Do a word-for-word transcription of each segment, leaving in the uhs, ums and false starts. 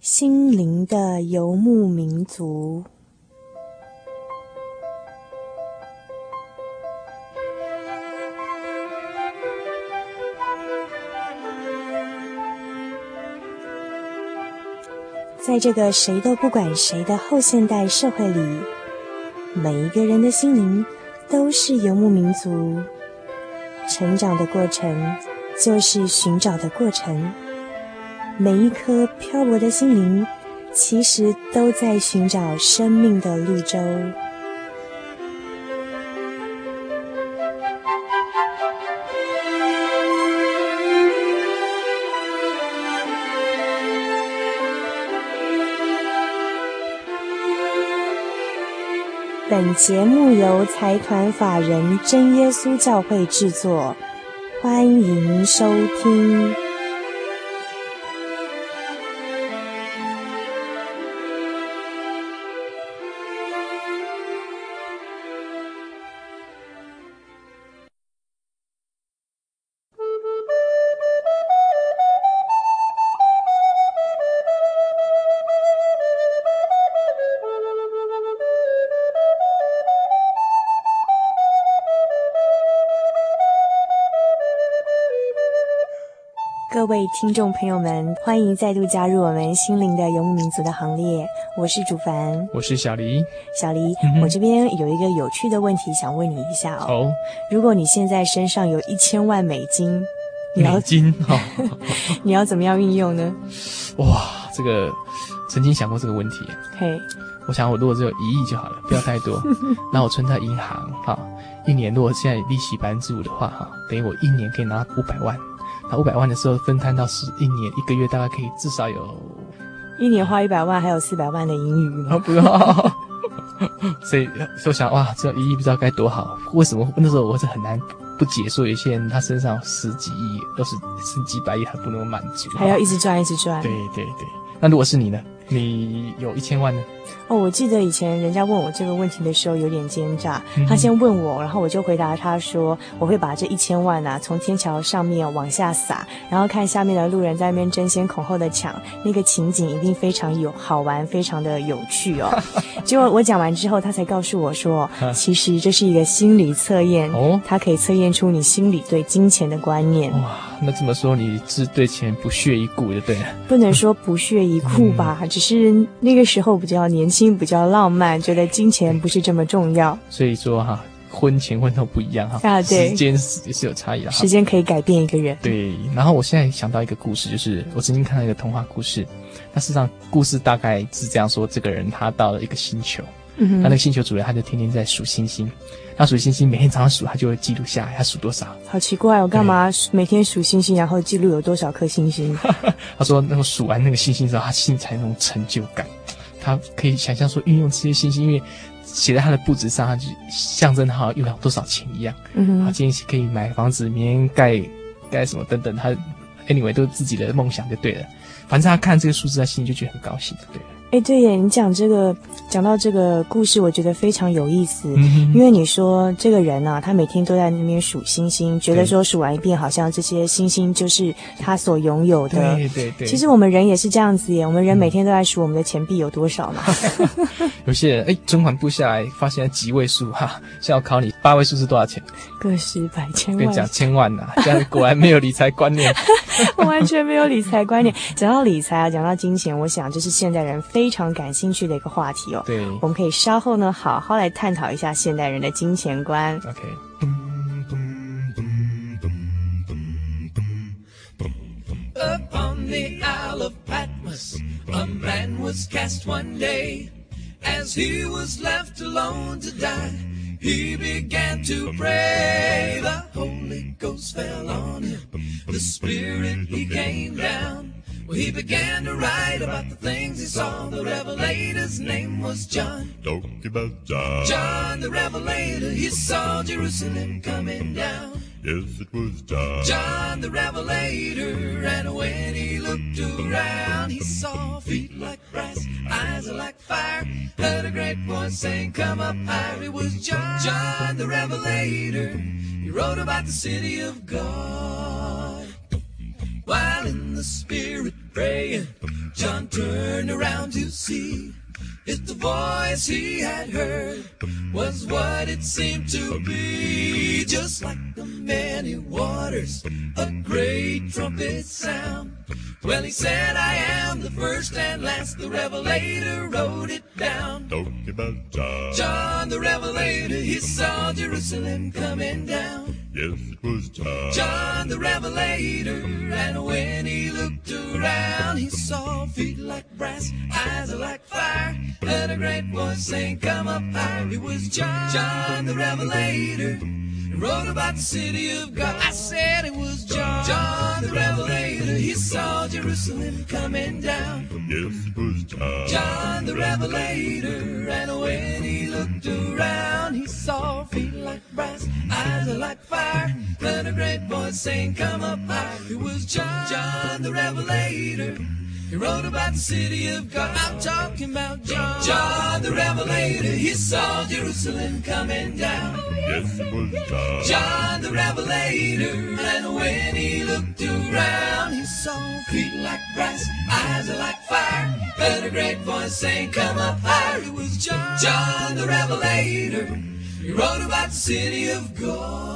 心灵的游牧民族。在这个谁都不管谁的后现代社会里，每一个人的心灵都是游牧民族。成长的过程就是寻找的过程，每一颗漂泊的心灵其实都在寻找生命的绿洲。本节目由财团法人真耶稣教会制作，欢迎收听。各位听众朋友们，欢迎再度加入我们心灵的游牧民族的行列。我是主凡， 我是小黎。 小黎、嗯、我这边有一个有趣的问题想问你一下哦。 哦， 如果你现在身上有一千万美金，你要美金、哦、 你要怎么样运用呢？ 哇，这个曾经想过这个问题。 嘿， 我想我如果只有一亿就好了，不要太多。那我存在银行哈，一年如果现在利息百分之五的话哈，等于我一年可以拿五百万。那五百万的时候分摊到是一年一个月，大概可以至少有一年花一百万，还有四百万的盈余吗？ 不要，所以我想哇，这一亿不知道该多好。为什么那时候我是很难不解说，有些人他身上十几亿、都是是几百亿还不能满足， 还要一直赚一直赚。 对对对，那如果是你呢？你有一千万呢？ 哦，我记得以前人家问我这个问题的时候有点奸诈，他先问我，然后我就回答他说，我会把这一千万啊从天桥上面往下撒，然后看下面的路人在那边争先恐后的抢，那个情景一定非常有好玩，非常的有趣哦。结果我讲完之后，他才告诉我说，其实这是一个心理测验，哦，它可以测验出你心里对金钱的观念。 哇，那这么说你是对钱不屑一顾就对了。 不能说不屑一顾吧，嗯，只是那个时候比较年轻，比较浪漫，觉得金钱不是这么重要。 所以说哈，婚前婚后不一样哈， 啊，对， 时间也是有差异的。 时间可以改变一个人。 对，然后我现在想到一个故事，就是我曾经看到一个童话故事，那事实上故事大概是这样说：这个人他到了一个星球，嗯，他那个星球主人他就天天在数星星。他数星星，每天早上数，他就会记录下来，他数多少。 好奇怪，我干嘛每天数星星，然后记录有多少颗星星？ 他说，那个数完那个星星之后，他心里才有那种成就感。他可以想象说，运用这些星星，因为写在他的簿子上，他就象征他好像用了多少钱一样。嗯哼，他今天可以买房子，明天盖盖什么等等，他 anyway 都是自己的梦想就对了。反正他看这个数字，他心里就觉得很高兴，对了。 哎，对耶，你讲这个，讲到这个故事，我觉得非常有意思。嗯，因为你说这个人啊，他每天都在那边数星星，觉得说数完一遍，好像这些星星就是他所拥有的。 对对对。 其实我们人也是这样子耶，我们人每天都在数我们的钱币有多少嘛。 有些人哎，存款簿下来发现几位数哈，像我考你八位数是多少钱？ 个十百千万。 跟你讲千万呐，这样果然没有理财观念。 我完全没有理财观念。讲到理财啊，讲到金钱，我想这是现代人非常感兴趣的一个话题哦。 对， 我们可以稍后呢好好来探讨一下现代人的金钱观。 OK。 Upon the Isle of Patmos, a man was cast one day. As he was left alone to die, he began to pray. The Holy Ghost fell on him, the Spirit, he came down. Well, he began to write about the things he saw. The Revelator's name was John. Talk about John. John the Revelator, he saw Jerusalem coming down. Yes, it was John. John the Revelator, and when he looked around, he saw feet like brass, eyes like fire, heard a great voice saying, come up higher. It was John, John the Revelator. He wrote about the city of God. While in the spirit praying, John turned around to see if the voice he had heard was what it seemed to be. Just like the many waters, a great trumpet sound. Well, he said, I am the first and last, the Revelator wrote it down. Talking about John. John the Revelator, he saw Jerusalem coming down. Yes, it was John. John the Revelator, and when he looked around, he saw feet like brass, eyes like fire, and a great voice saying, come up higher. It was John, John the Revelator, he wrote about the city of God. I said it was John, John the Revelator, he saw Jerusalem coming down. Yes, it was John. John the Revelator, and when he looked around, he saw feet like brass, eyes like fire, and a great voice saying, come up high. It was John, John the Revelator, he wrote about the city of God. I'm talking about John, John the Revelator, he saw Jerusalem coming down. Yes, it was John. John the Revelator, and when he looked around, he saw feet like brass, eyes like fire, and a great voice saying, come up higher. It was John, John the Revelator, he wrote about the city of God.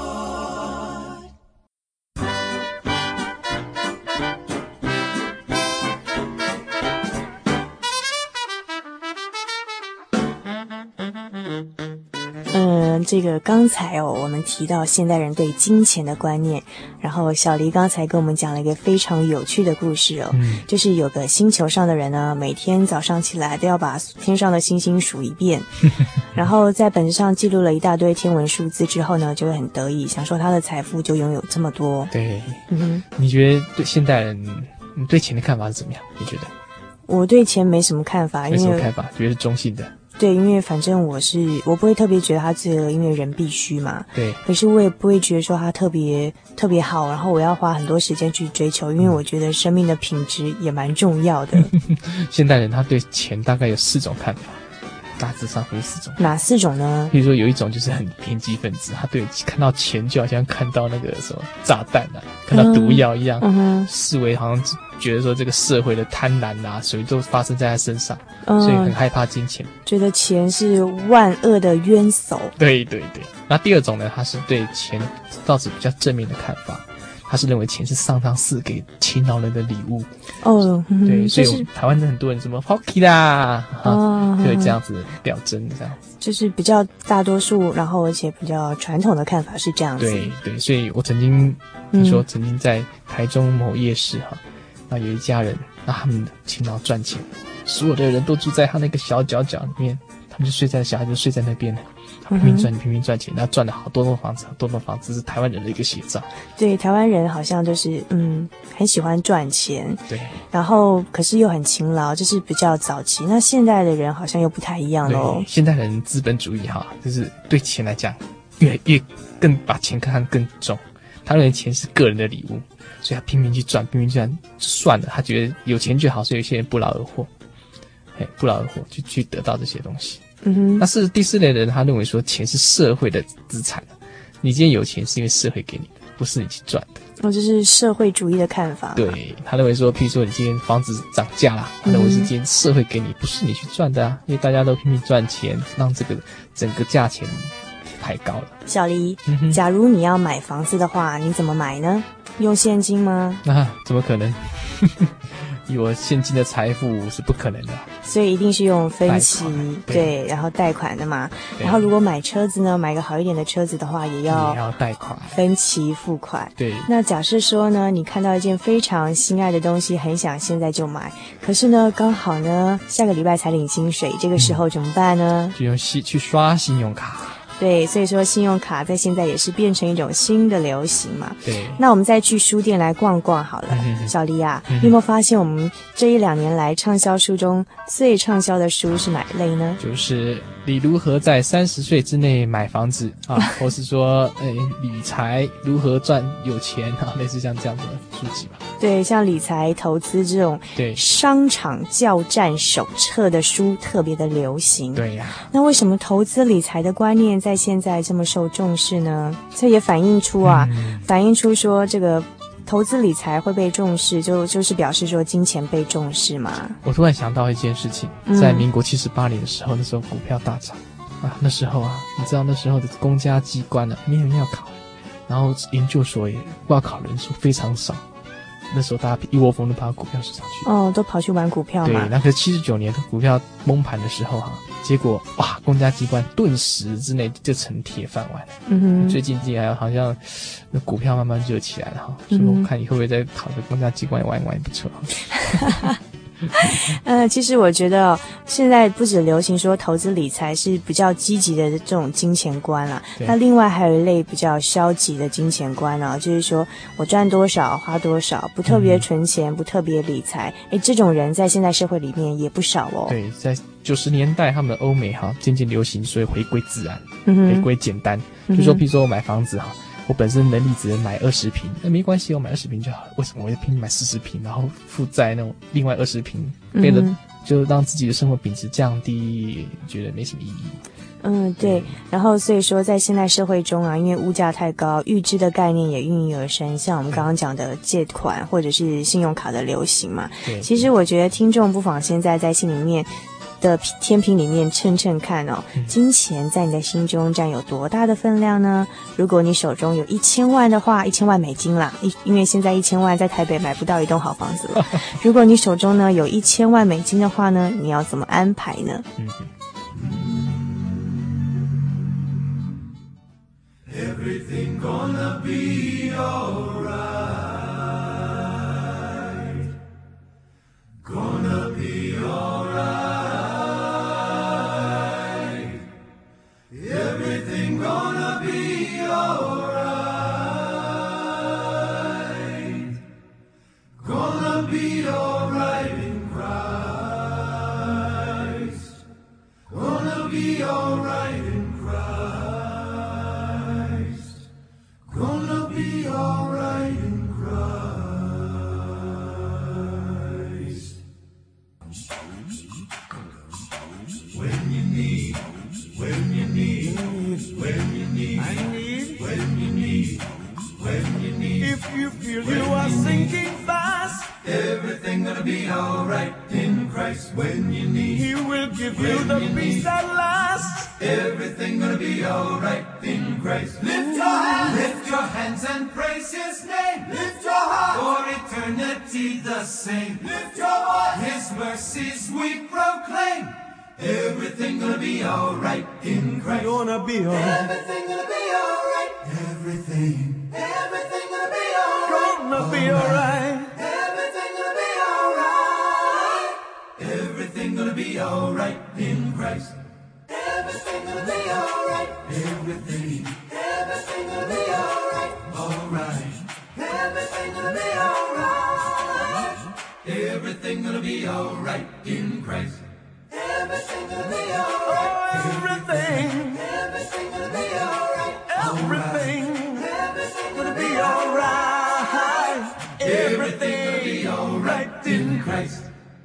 嗯，这个刚才哦，我们提到现代人对金钱的观念，然后小黎刚才跟我们讲了一个非常有趣的故事哦，嗯、就是有个星球上的人呢，每天早上起来都要把天上的星星数一遍，然后在本子上记录了一大堆天文数字之后呢，就会很得意，想说他的财富就拥有这么多。 对，嗯哼，你觉得对现代人，你对钱的看法是怎么样？你觉得？ 我对钱没什么看法，因为没什么看法，觉得是中性的。 对，因为反正我是我不会特别觉得他这个，因为人必须嘛。 对。 可是我也不会觉得说他特别特别好，然后我要花很多时间去追求，因为我觉得生命的品质也蛮重要的。 现代人他对钱大概有四种看法，大致上会四种。 哪四种呢？ 比如说有一种就是很偏激分子，他对看到钱就好像看到那个什么炸弹啊，看到毒药一样，嗯、视为好像觉得说这个社会的贪婪啊，所以都发生在他身上，嗯、所以很害怕金钱， 觉得钱是万恶的冤首。 对对对。那第二种呢，他是对钱倒是比较正面的看法。他是认为钱是上苍赐给勤劳人的礼物哦，嗯、 对，所以我台湾的很多人什么 hockey 啦，哦，就会这样子表征这样子， 就是比较大多数，然后而且比较传统的看法是这样子。 对对，所以我曾经听说，曾经在台中某夜市哈，那、嗯、有一家人，那他们勤劳赚钱，所有的人都住在他那个小角角里面，他们就睡在小孩就睡在那边了。拼命赚，拼命赚钱，然后赚了好多栋房子，好多栋房子是台湾人的一个写照。 对，台湾人好像就是嗯，很喜欢赚钱， 对， 然后可是又很勤劳，就是比较早期。那现代的人好像又不太一样喽。 现代人资本主义哈，就是对钱来讲，越越更把钱看更重。他认为钱是个人的礼物，所以他拼命去赚，拼命去赚，就算了。他觉得有钱就好，所以有些人不劳而获，哎，不劳而获去去得到这些东西。嗯哼，那是第四类的人，他认为说钱是社会的资产，你今天有钱是因为社会给你的，不是你去赚的。 哦，这是社会主义的看法。 对，他认为说，譬如说你今天房子涨价啦，他认为是今天社会给你，不是你去赚的啊，因为大家都拼命赚钱，让这个整个价钱抬高了。 小黎，嗯、假如你要买房子的话，你怎么买呢？用现金吗？ 啊，怎么可能？以我现金的财富是不可能的， 所以一定是用分期，对，对，然后贷款的嘛。然后如果买车子呢，买个好一点的车子的话，也要也要贷款， 分期付款。 对。 那假设说呢，你看到一件非常心爱的东西，很想现在就买，可是呢，刚好呢下个礼拜才领薪水，这个时候怎么办呢？ 就用信去刷信用卡。 对，所以说信用卡在现在也是变成一种新的流行嘛。 对， 那我们再去书店来逛逛好了。嗯、小黎啊，嗯、你有没有发现我们这一两年来畅销书中最畅销的书是哪一类呢？ 就是你如何在三十岁之内买房子啊，或是说呃理财如何赚有钱啊，类似像这样的书籍吧。 对，像理财投资这种对商场教战手册的书特别的流行。 对呀、啊， 那为什么投资理财的观念在现在这么受重视呢？这也反映出啊，嗯、反映出说这个投资理财会被重视，就就是表示说金钱被重视嘛。 我突然想到一件事情，在民国七十八年的时候，那时候股票大涨啊，那时候啊，你知道那时候的公家机关啊，没有人要考，然后研究所也报考人数非常少。那时候大家一窝蜂的跑到股票市场去， 哦，都跑去玩股票嘛。 对，那个七十九年的股票崩盘的时候哈、啊，结果哇，公家机关顿时之内就成铁饭碗。嗯哼，最近几年好像那股票慢慢热起来了哈，所以我看你会不会再考个公家机关玩一玩也不错。 呃，其实我觉得现在不止流行说投资理财是比较积极的这种金钱观啦，那另外还有一类比较消极的金钱观啊，就是说我赚多少花多少，不特别存钱，嗯、不特别理财。诶，这种人在现在社会里面也不少哦。 对，在九十年代他们欧美哈渐渐流行，所以回归自然，嗯、回归简单。嗯、就说譬如说我买房子哈。我本身能力只能买二十坪，那没关系，我买二十坪就好了。为什么我要拼命买四十坪，然后负债那种另外二十坪，为了就让自己的生活品质降低，觉得没什么意义。 嗯，对。然后所以说，在现代社会中啊，因为物价太高，预支的概念也应运而生。像我们刚刚讲的借款或者是信用卡的流行嘛，对。其实我觉得听众不妨现在在心里面的天平里面称称看哦，金钱在你的心中占有多大的分量呢？如果你手中有一千万的话，一千万美金啦，因为现在一千万在台北买不到一栋好房子了。如果你手中呢有一千万美金的话呢，你要怎么安排呢？嗯 Everything gonna be alright. Gonna be alright. Everything gonna be alright. Gonna be alright in Christ. Gonna be alright in Christ. Gonna be alright in Christ. When you need, when you need, when you need, I need, when you need, when you need. If you feel you are sinking fast, everything gonna be alright in Christ. When you need, He will give you the peace that lasts. Everything gonna be alright in Christ. Lift your hands, lift your hands and praise His name. Lift your heart for eternity the same. Lift your voice, His mercies we proclaim. Everything gonna be alright in Christ. Gonna be alright. Everything gonna be alright. Everything, everything gonna be alright. Gonna be alright. Everything gonna be alright. Everything gonna be alright in Christ. Everything gonna be alright. Everything, everything gonna be alright. Alright. Everything gonna be alright. Everything gonna be alright in Christ. Everything gonna be alright. Everything, everything gonna be alright. Everything, everything gonna be alright. Everything gonna be alright in Christ.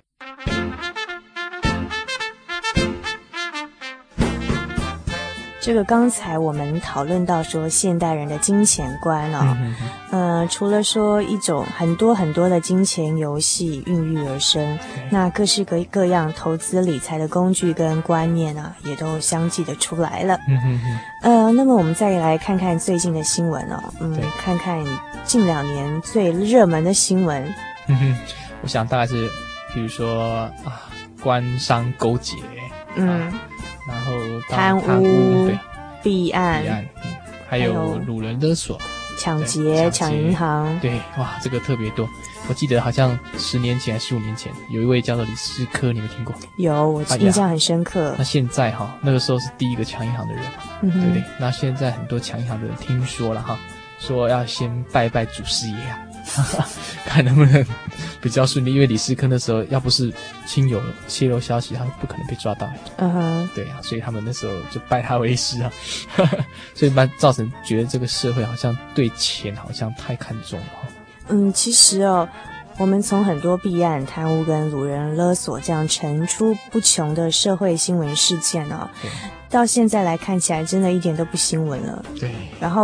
这个刚才我们讨论到说现代人的金钱观哦，嗯呃，除了说一种很多很多的金钱游戏孕育而生，那各式各各样投资理财的工具跟观念啊，也都相继的出来了。嗯哼哼。呃，那么我们再来看看最近的新闻哦，嗯，看看近两年最热门的新闻。 嗯哼，我想大概是，比如说啊，官商勾结，嗯。啊然后贪污、弊案， 嗯、还有掳人勒索、 抢劫、抢银行， 对，哇，这个特别多。我记得好像十年前还是十五年前，有一位叫做李斯科，你们听过？ 有，我印象很深刻。 哎、那现在哈，那个时候是第一个抢银行的人嘛，嗯、对不对？那现在很多抢银行的人听说了哈，说要先拜拜祖师爷啊。看能不能比较顺利，因为李斯科那时候要不是亲友泄露消息，他不可能被抓到。嗯哼，对啊，所以他们那时候就拜他为师啊，所以蛮造成觉得这个社会好像对钱好像太看重了。 嗯，其实哦，我们从很多弊案、贪污跟掳人勒索这样层出不穷的社会新闻事件哦，到现在来看起来，真的一点都不新闻了。 对， 然后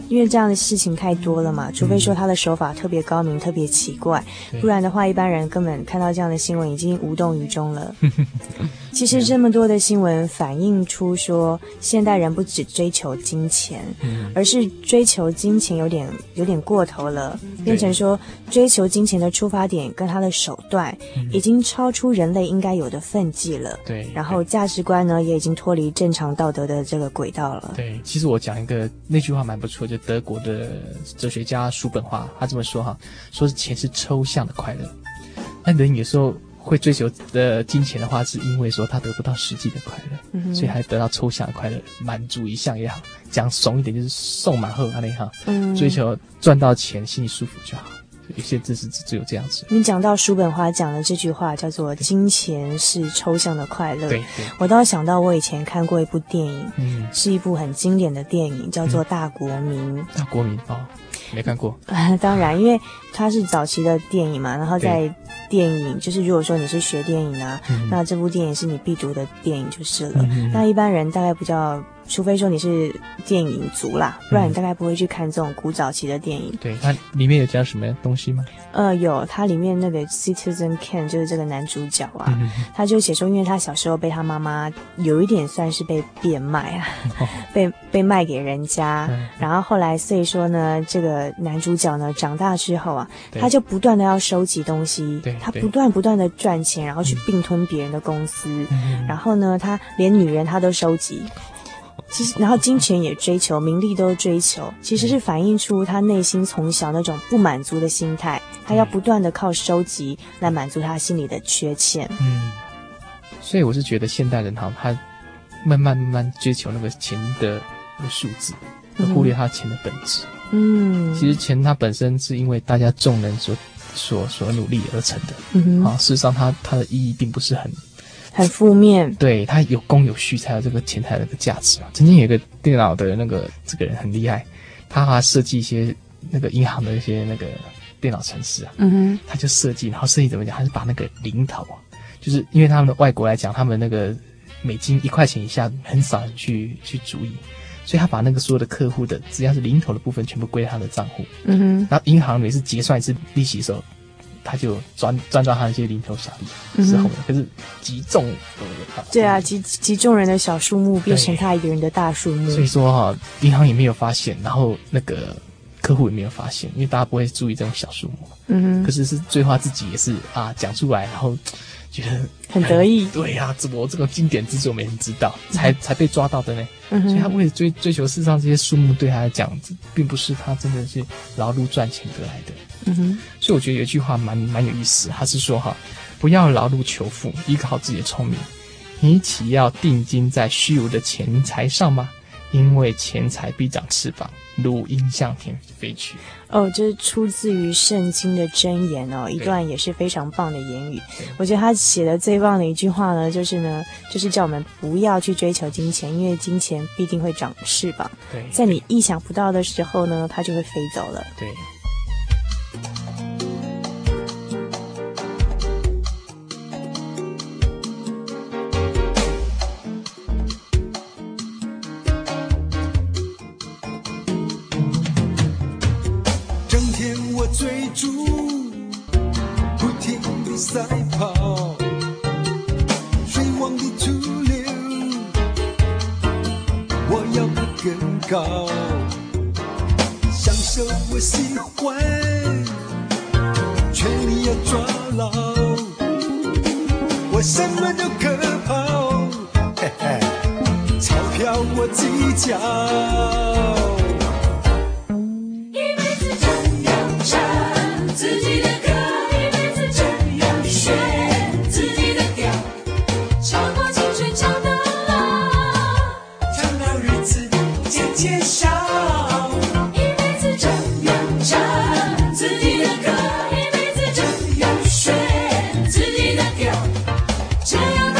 因为这样的事情太多了嘛，除非说他的手法特别高明、特别奇怪，不然的话，一般人根本看到这样的新闻已经无动于衷了。其实这么多的新闻反映出说，现代人不只追求金钱，嗯、而是追求金钱有点有点过头了，变成说追求金钱的出发点跟他的手段、嗯、已经超出人类应该有的分际了。对，然后价值观呢也已经脱离正常道德的这个轨道了。 对，其实我讲一个那句话蛮不错，就德国的哲学家叔本华他这么说哈，说是钱是抽象的快乐。那人有时候会追求的金钱的话，是因为说他得不到实际的快乐，嗯、所以还得到抽象的快乐，满足一项也好，讲怂一点就是送马后啊那哈，嗯，追求赚到钱心里舒服就好。有些知识只有这样子。 你讲到叔本华讲的这句话叫做金钱是抽象的快乐， 对， 我倒想到我以前看过一部电影，嗯，是一部很经典的电影，叫做《大国民》。嗯、 大国民哦，没看过。 当然，因为它是早期的电影嘛，然后在电影就是如果说你是学电影啊，嗯、那这部电影是你必读的电影就是了。嗯、那一般人大概比较，除非说你是电影族啦，不然你大概不会去看这种古早期的电影。 对，它里面有讲什么东西吗？ 呃，有，它里面那个 Citizen Kane 就是这个男主角啊，嗯、他就写说，因为他小时候被他妈妈有一点算是被变卖啊，哦、被被卖给人家，嗯、然后后来所以说呢，这个男主角呢长大之后啊，他就不断的要收集东西，他不断不断的赚钱，然后去并吞别人的公司，嗯、然后呢，他连女人他都收集。其实，然后金钱也追求，名利都追求，其实是反映出他内心从小那种不满足的心态，他要不断的靠收集来满足他心里的缺陷。 嗯，所以我是觉得现代人哈，他慢慢慢慢追求那个钱的那个数字，忽略他钱的本质。嗯，其实钱它本身是因为大家众人所所所努力而成的。嗯哼，啊，事实上它它的意义并不是很。 很负面， 对，它有供有需才有这个钱才有这个价值嘛。曾经有一个电脑的那个这个人很厉害，他还设计一些那个银行的一些那个电脑程式啊，嗯哼，他就设计，然后设计怎么讲，他是把那个零头啊，就是因为他们的外国来讲，他们那个美金一块钱以下很少人去去注意，所以他把那个所有的客户的只要是零头的部分全部归他的账户，嗯哼，然后银行每次结算一次利息的时候。他就赚赚到他那些零头小利之后，嗯、可是集众对啊，集集众人的小数目变成他一个人的大数目。 所以说哈，银行也没有发现，然后那个客户也没有发现，因为大家不会注意这种小数目。嗯哼。可是是最后他自己也是啊讲出来，然后觉得很得意。 对呀、啊，怎么这个经典之作没人知道，才、嗯、才被抓到的呢？嗯、所以他为了追追求世上这些数目，对他来讲，并不是他真的是劳碌赚钱得来的。嗯哼，所以我觉得有一句话蛮蛮有意思，他是说哈，不要劳碌求富，依靠自己的聪明，你岂要定睛在虚无的钱财上吗？因为钱财必长翅膀，如鹰向天飞去。 哦，这是出自于圣经的箴言哦，一段也是非常棒的言语。我觉得他写的最棒的一句话呢，就是呢，就是叫我们不要去追求金钱，因为金钱必定会长翅膀，对，在你意想不到的时候呢，它就会飞走了。 对。 追逐，不停地赛跑，水往的出流，我要的更高，享受我喜欢，权力要抓牢，我什么都可抛，嘿嘿，钞票我计较。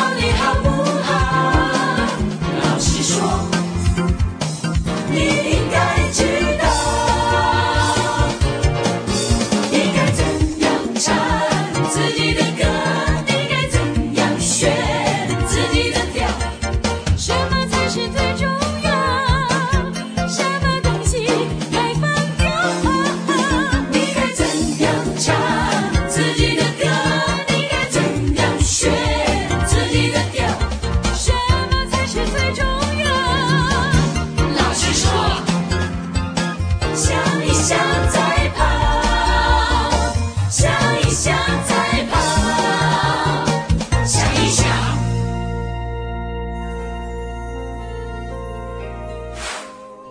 你应该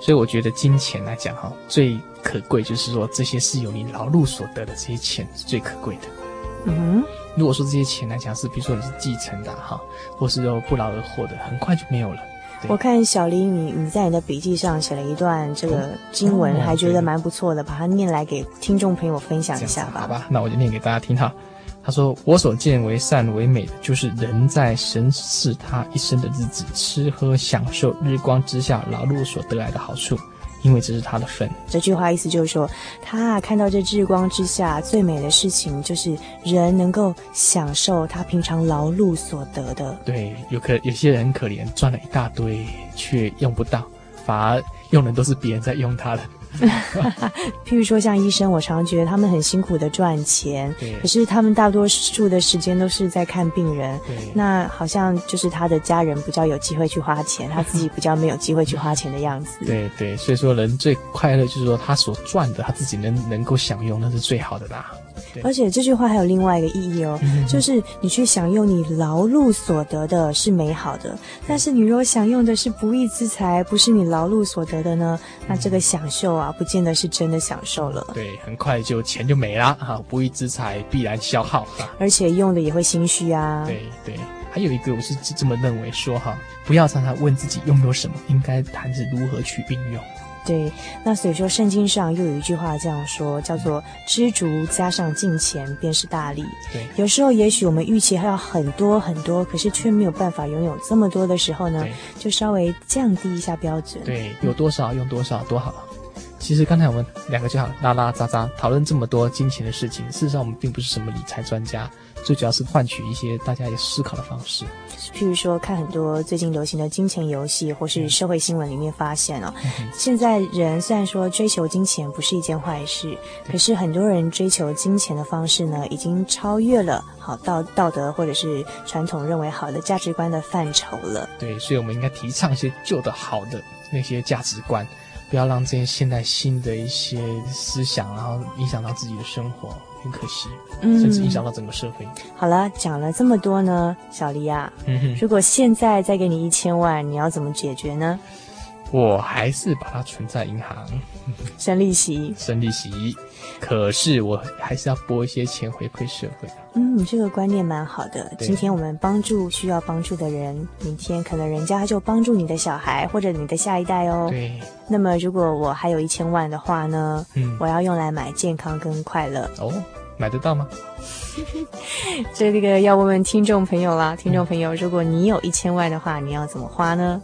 所以我觉得金钱来讲哈，最可贵就是说这些是由你劳碌所得的，这些钱是最可贵的。 嗯哼， 如果说这些钱来讲是比如说你是继承的哈，或是说不劳而获的，很快就没有了。 我看小黎你你在你的笔记上写了一段这个经文， 哦、 还觉得蛮不错的，把它念来给听众朋友分享一下吧。 好吧，那我就念给大家听哈。他说：“我所见为善为美的，就是人在神赐他一生的日子，吃喝享受日光之下劳碌所得来的好处，因为这是他的份。” 这句话意思就是说，他啊看到这日光之下最美的事情，就是人能够享受他平常劳碌所得的。 对，有可有些人很可怜，赚了一大堆却用不到，反而用的都是别人在用他的。 譬如说像医生，我常觉得他们很辛苦的赚钱，可是他们大多数的时间都是在看病人，那好像就是他的家人比较有机会去花钱，他自己比较没有机会去花钱的样子。 对对，所以说人最快乐就是说他所赚的他自己能能够享用，那是最好的啦。 而且这句话还有另外一个意义哦，嗯、就是你去享用你劳碌所得的是美好的，但是你如果享用的是不义之财，不是你劳碌所得的呢，那这个享受啊，不见得是真的享受了。 对，很快就钱就没了哈，不义之财必然消耗哈， 而且用的也会心虚啊。 对对，还有一个我是这么认为说哈，不要常常问自己拥有什么，应该谈是如何去运用。 对，那所以说圣经上又有一句话这样说，叫做知足加上敬钱便是大利。 对， 有时候也许我们预期还要很多很多，可是却没有办法拥有这么多的时候呢，就稍微降低一下标准。 对，有多少用多少多好。其实刚才我们两个就好拉拉杂杂讨论这么多金钱的事情，事实上我们并不是什么理财专家，最主要是换取一些大家有思考的方式。 譬如说看很多最近流行的金钱游戏或是社会新闻里面发现哦，嗯、现在人虽然说追求金钱不是一件坏事，可是很多人追求金钱的方式呢，已经超越了好道道德或者是传统认为好的价值观的范畴了。 对，所以我们应该提倡一些旧的好的那些价值观，不要让这些现代新的一些思想然后影响到自己的生活，很可惜，甚至影响到整个社会。 嗯、好了，讲了这么多呢，小黎啊，嗯、如果现在再给你一千万，你要怎么解决呢？ 我还是把它存在银行， 生利息， 生利息。可是我还是要拨一些钱回馈社会。 嗯，你这个观念蛮好的。今天我们帮助需要帮助的人，明天可能人家就帮助你的小孩或者你的下一代哦。 对。 那么如果我还有一千万的话呢？嗯，我要用来买健康跟快乐。 哦，买得到吗？ 这个要问问听众朋友啦。听众朋友，如果你有一千万的话，你要怎么花呢？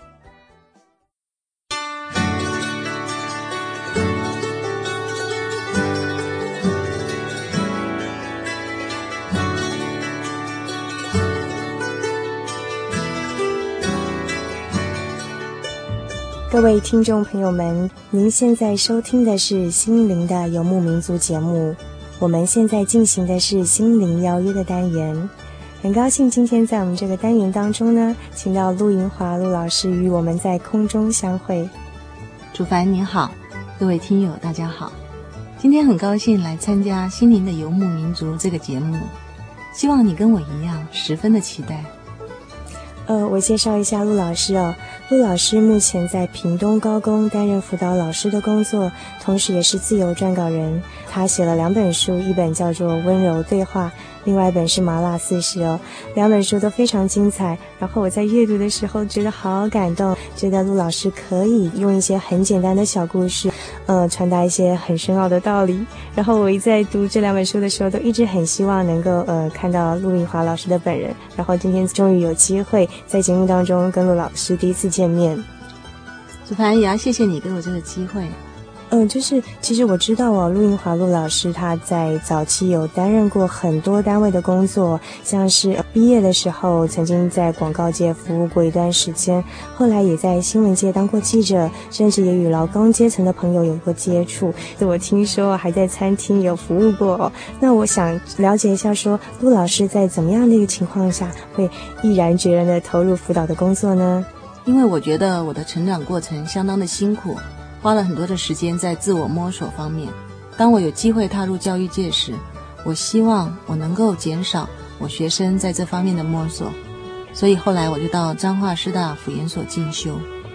各位听众朋友们，您现在收听的是心灵的游牧民族节目，我们现在进行的是心灵邀约的单元。很高兴今天在我们这个单元当中呢，请到陆银华陆老师与我们在空中相会。 主凡您好，各位听友大家好，今天很高兴来参加心灵的游牧民族这个节目，希望你跟我一样十分的期待。 呃，我介绍一下陆老师哦。陆老师目前在屏东高工担任辅导老师的工作，同时也是自由撰稿人。他写了两本书，一本叫做《温柔对话》，另外一本是《麻辣四十》哦。两本书都非常精彩。然后我在阅读的时候觉得好感动，觉得陆老师可以用一些很简单的小故事，呃，传达一些很深奥的道理。然后我一在读这两本书的时候，都一直很希望能够呃看到陆银华老师的本人。然后今天终于有机会在节目当中跟陆老师第一次见面。 主凡也要谢谢你给我这个机会。 嗯，就是其实我知道哦，陆银华陆老师他在早期有担任过很多单位的工作，像是毕业的时候曾经在广告界服务过一段时间，后来也在新闻界当过记者，甚至也与劳工阶层的朋友有过接触。我听说还在餐厅有服务过哦。那我想了解一下说，陆老师在怎么样的一个情况下会毅然决然的投入辅导的工作呢？ 因为我觉得我的成长过程相当的辛苦，花了很多的时间在自我摸索方面。当我有机会踏入教育界时，我希望我能够减少我学生在这方面的摸索，所以后来我就到彰化师大辅研所进修。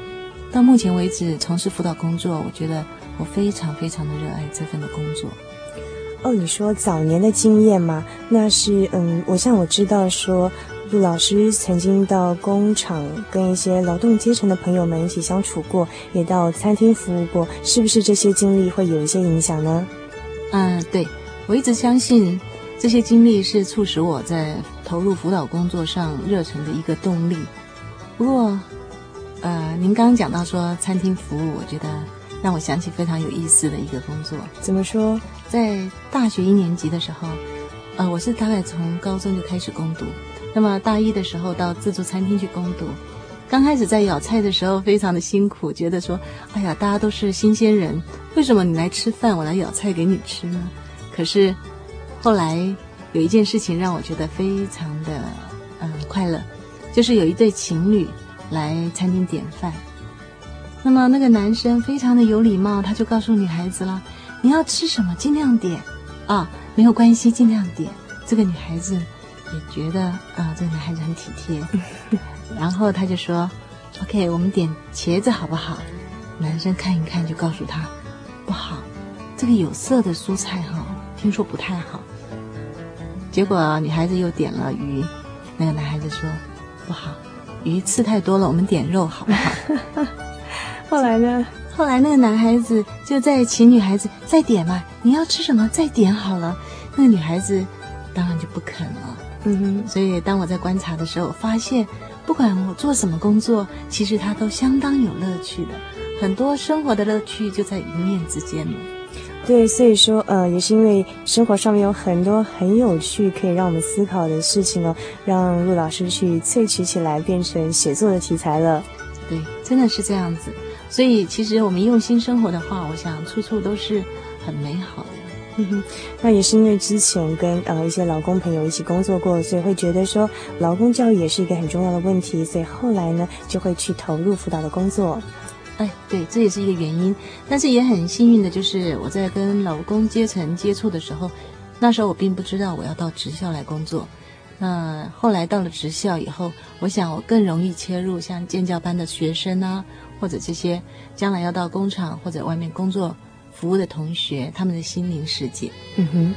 到目前为止从事辅导工作，我觉得我非常非常的热爱这份的工作。 哦，你说早年的经验吗？那是嗯，我像我知道说陆老师曾经到工厂跟一些劳动阶层的朋友们一起相处过，也到餐厅服务过，是不是这些经历会有一些影响呢？ 嗯，对，我一直相信这些经历是促使我在投入辅导工作上热忱的一个动力。不过呃，您刚刚讲到说餐厅服务，我觉得让我想起非常有意思的一个工作。 怎么说？ 在大学一年级的时候，呃，我是大概从高中就开始攻读，那么大一的时候到自助餐厅去攻读。刚开始在舀菜的时候非常的辛苦，觉得说，哎呀，大家都是新鲜人，为什么你来吃饭，我来舀菜给你吃呢？可是后来有一件事情让我觉得非常的嗯快乐，就是有一对情侣来餐厅点饭。那么那个男生非常的有礼貌，他就告诉女孩子了，你要吃什么尽量点啊，没有关系，尽量点。这个女孩子也觉得啊，这个男孩子很体贴，然后他就说 OK 我们点茄子好不好？男生看一看就告诉他不好，这个有色的蔬菜哈，听说不太好。结果女孩子又点了鱼，那个男孩子说不好，鱼刺太多了，我们点肉好不好？ 后来呢？ 后来那个男孩子就在请女孩子再点嘛，你要吃什么再点好了。那个女孩子当然就不肯了。 嗯哼， 所以当我在观察的时候，我发现不管我做什么工作，其实它都相当有乐趣的，很多生活的乐趣就在一念之间了。 对，所以说呃，也是因为生活上面有很多很有趣可以让我们思考的事情哦，让陆老师去萃取起来变成写作的题材了。 对，真的是这样子。所以其实我们用心生活的话，我想处处都是很美好的。 嗯哼，那也是因为之前跟呃一些劳工朋友一起工作过，所以会觉得说劳工教育也是一个很重要的问题，所以后来呢就会去投入辅导的工作。 哎，对，这也是一个原因。但是也很幸运的就是我在跟劳工阶层接触的时候，那时候我并不知道我要到职校来工作。那后来到了职校以后，我想我更容易切入像建教班的学生啊，或者这些将来要到工厂或者外面工作服务的同学，他们的心灵世界。 嗯哼。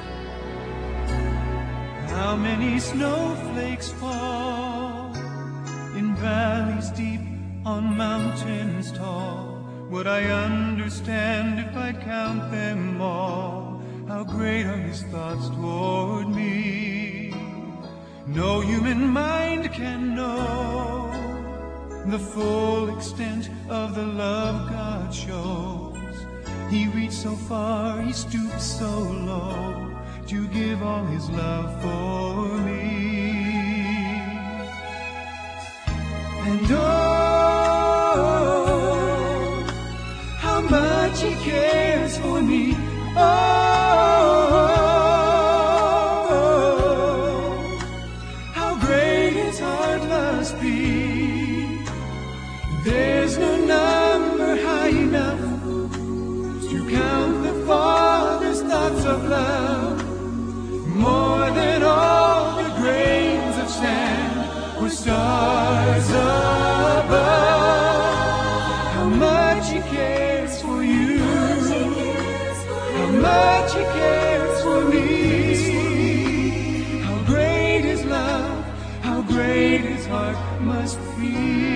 How many snowflakes fall in valleys deep, on mountains tall? Would I understand if I'd count them all? How great are his thoughts toward me? No human mind can know the full extent of the love God shows. He reached so far, he stooped so low to give all his love for me. And oh, how much he cares for me. Oh, how great his heart must be. There's no number high enough to count the Father's thoughts of love, more than all the grains of sand or stars above. How much he cares for you, how much he cares for me. How great his love, how great his heart must be.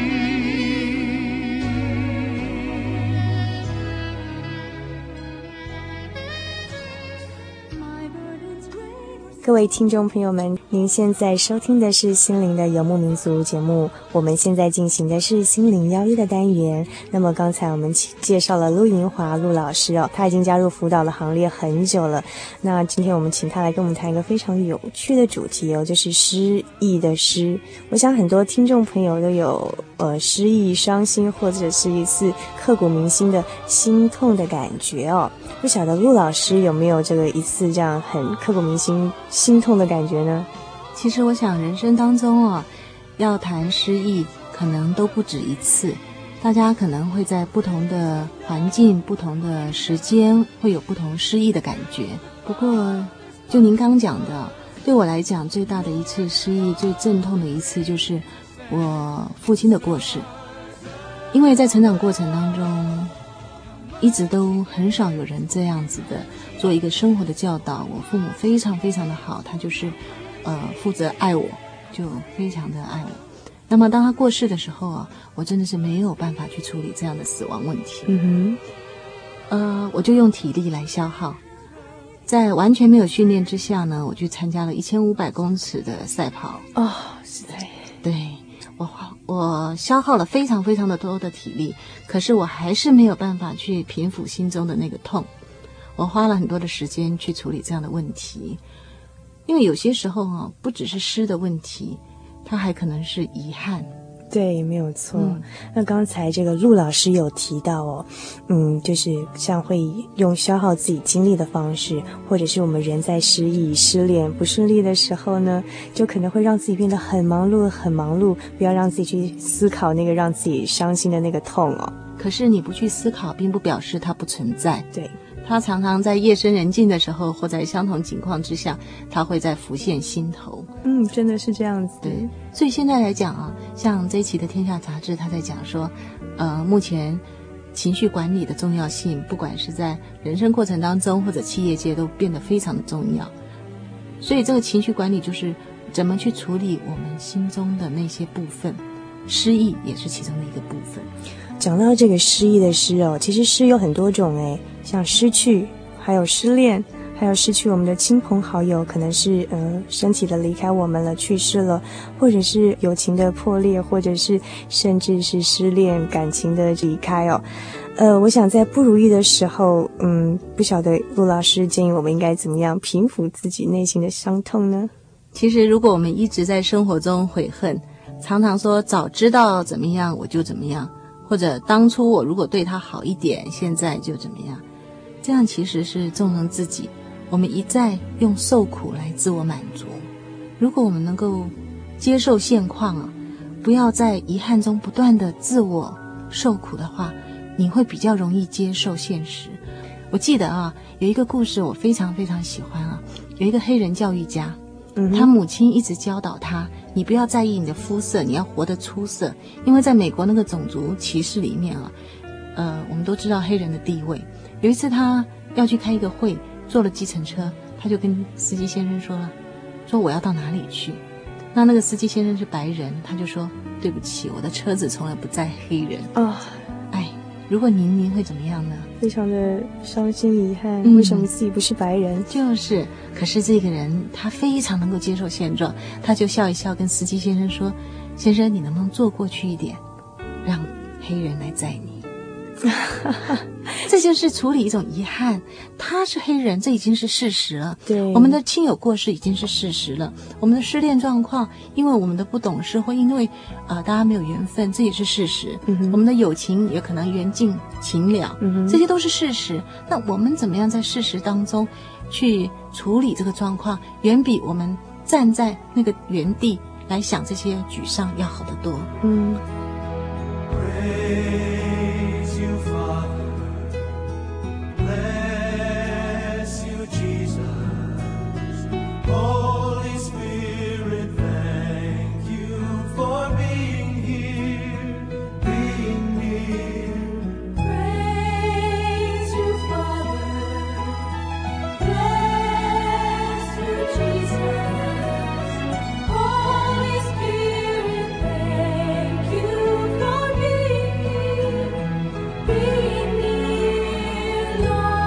各位听众朋友们，您现在收听的是心灵的游牧民族节目，我们现在进行的是心灵邀约的单元。那么刚才我们介绍了陆银华陆老师哦，他已经加入辅导的行列很久了。那今天我们请他来跟我们谈一个非常有趣的主题哦，就是失意的失。我想很多听众朋友都有呃失意、伤心，或者是一次刻骨铭心的心痛的感觉哦。不晓得陆老师有没有这个一次这样很刻骨铭心、心痛的感觉呢？ 其实我想人生当中啊，要谈失意可能都不止一次，大家可能会在不同的环境、不同的时间会有不同失意的感觉。不过就您刚讲的，对我来讲最大的一次失意、最阵痛的一次就是我父亲的过世。 因为在成长过程当中，一直都很少有人这样子的做一个生活的教导。我父母非常非常的好，他就是呃负责爱我，就非常的爱我。那么当他过世的时候啊，我真的是没有办法去处理这样的死亡问题。 嗯哼，呃，我就用体力来消耗。在完全没有训练之下呢，我去参加了一千五百公尺的赛跑。 哦，是的， 对，我花我消耗了非常非常的多的体力，可是我还是没有办法去平复心中的那个痛。我花了很多的时间去处理这样的问题，因为有些时候啊，不只是诗的问题，它还可能是遗憾。 对，没有错。 嗯、 那刚才这个陆老师有提到哦，嗯，就是像会用消耗自己精力的方式，或者是我们人在失意、失恋、不顺利的时候呢，就可能会让自己变得很忙碌、很忙碌，不要让自己去思考那个让自己伤心的那个痛哦。 可是你不去思考，并不表示它不存在。 对。 它常常在夜深人静的时候，或在相同情况之下，它会在浮现心头。 嗯，真的是这样子。 对，所以现在来讲啊，像这一期的《天下》杂志，它在讲说，呃，目前情绪管理的重要性，不管是在人生过程当中，或者企业界，都变得非常的重要。所以这个情绪管理就是怎么去处理我们心中的那些部分，失意也是其中的一个部分。 讲到这个失意的失哦，其实失有很多种诶，像失去，还有失恋，还有失去我们的亲朋好友，可能是呃身体的离开我们了，去世了，或者是友情的破裂，或者是甚至是失恋感情的离开哦。呃，我想在不如意的时候，嗯，不晓得陆老师建议我们应该怎么样平复自己内心的伤痛呢？ 其实如果我们一直在生活中悔恨，常常说早知道怎么样我就怎么样，或者当初我如果对他好一点，现在就怎么样，这样其实是纵容自己。我们一再用受苦来自我满足。如果我们能够接受现况啊，不要在遗憾中不断的自我受苦的话，你会比较容易接受现实。我记得啊，有一个故事我非常非常喜欢啊，有一个黑人教育家，嗯，他母亲一直教导他，你不要在意你的肤色，你要活得出色。因为在美国那个种族歧视里面啊，呃，我们都知道黑人的地位。有一次他要去开一个会，坐了计程车，他就跟司机先生说了，说我要到哪里去。那那个司机先生是白人，他就说对不起，我的车子从来不载黑人。 哦， 哎，如果您您会怎么样呢？ 非常的伤心遗憾， 嗯， 为什么自己不是白人？ 就是，可是这个人他非常能够接受现状，他就笑一笑跟司机先生说，先生你能不能坐过去一点，让黑人来载你。这就是处理一种遗憾，他是黑人，这已经是事实了。 对， 我们的亲友过世已经是事实了，我们的失恋状况，因为我们的不懂事，或因为呃大家没有缘分，这也是事实。嗯，我们的友情也可能缘尽情了，嗯，这些都是事实。那我们怎么样在事实当中去处理这个状况，远比我们站在那个原地来想这些沮丧要好得多。 嗯。 Holy Spirit, thank you for being here, being here. Praise you, Father. Bless you, Jesus. Holy Spirit, thank you for being here, being here, Lord.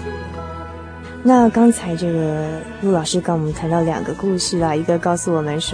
那刚才这个陆老师跟我们谈到两个故事啊，一个告诉我们说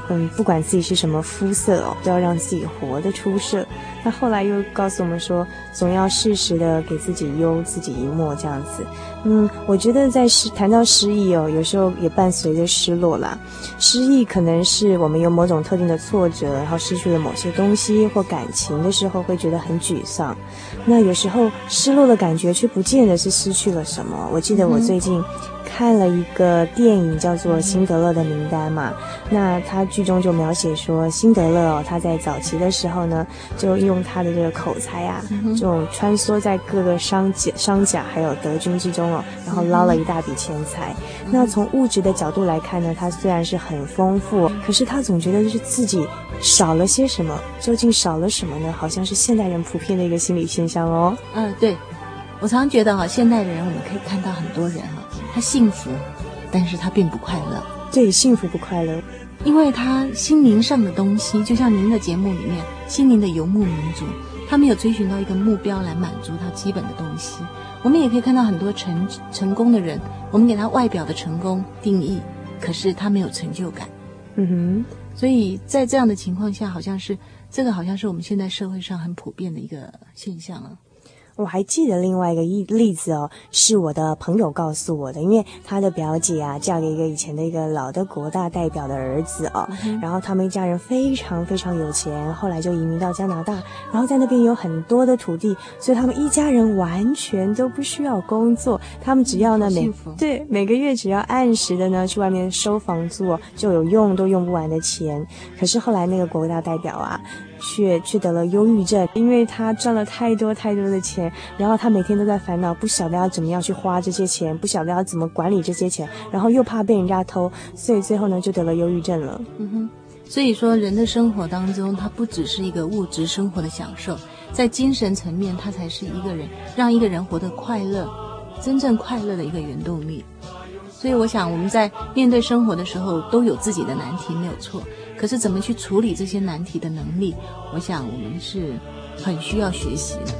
嗯，不管自己是什么肤色哦，都要让自己活得出色。那后来又告诉我们说，总要适时的给自己忧，自己一默这样子。嗯，我觉得在失谈到失意哦，有时候也伴随着失落啦。失意可能是我们有某种特定的挫折，然后失去了某些东西或感情的时候，会觉得很沮丧。那有时候失落的感觉却不见得是失去了什么。我记得我最近看了一个电影叫做《辛德勒的名单》嘛，那他剧中就描写说，辛德勒哦，他在早期的时候呢，就用他的这个口才啊，这种穿梭在各个商甲、商甲还有德军之中哦，然后捞了一大笔钱财。那从物质的角度来看呢，他虽然是很丰富，可是他总觉得就是自己少了些什么。究竟少了什么呢？好像是现代人普遍的一个心理现象哦。 嗯、呃，对，我常觉得哈，现代人我们可以看到很多人哈，他幸福，但是他并不快乐。 对，幸福不快乐， 因为他心灵上的东西，就像您的节目里面心灵的游牧民族，他没有追寻到一个目标来满足他基本的东西。我们也可以看到很多成成功的人，我们给他外表的成功定义，可是他没有成就感。 嗯哼， 所以在这样的情况下，好像是这个好像是我们现在社会上很普遍的一个现象啊。 我还记得另外一个例子哦，是我的朋友告诉我的，因为他的表姐啊嫁给一个以前的一个老的国大代表的儿子哦，嗯、然后他们一家人非常非常有钱，后来就移民到加拿大，然后在那边有很多的土地，所以他们一家人完全都不需要工作，他们只要呢每对每个月只要按时的呢去外面收房租哦，就有用都用不完的钱。可是后来那个国大代表啊却却得了忧郁症，因为他赚了太多太多的钱，然后他每天都在烦恼，不晓得要怎么样去花这些钱，不晓得要怎么管理这些钱，然后又怕被人家偷，所以最后呢就得了忧郁症了。 嗯哼，所以说人的生活当中，它不只是一个物质生活的享受，在精神层面，它才是一个人让一个人活得快乐，真正快乐的一个原动力。所以我想我们在面对生活的时候都有自己的难题，没有错，可是怎么去处理这些难题的能力，我想我们是很需要学习的。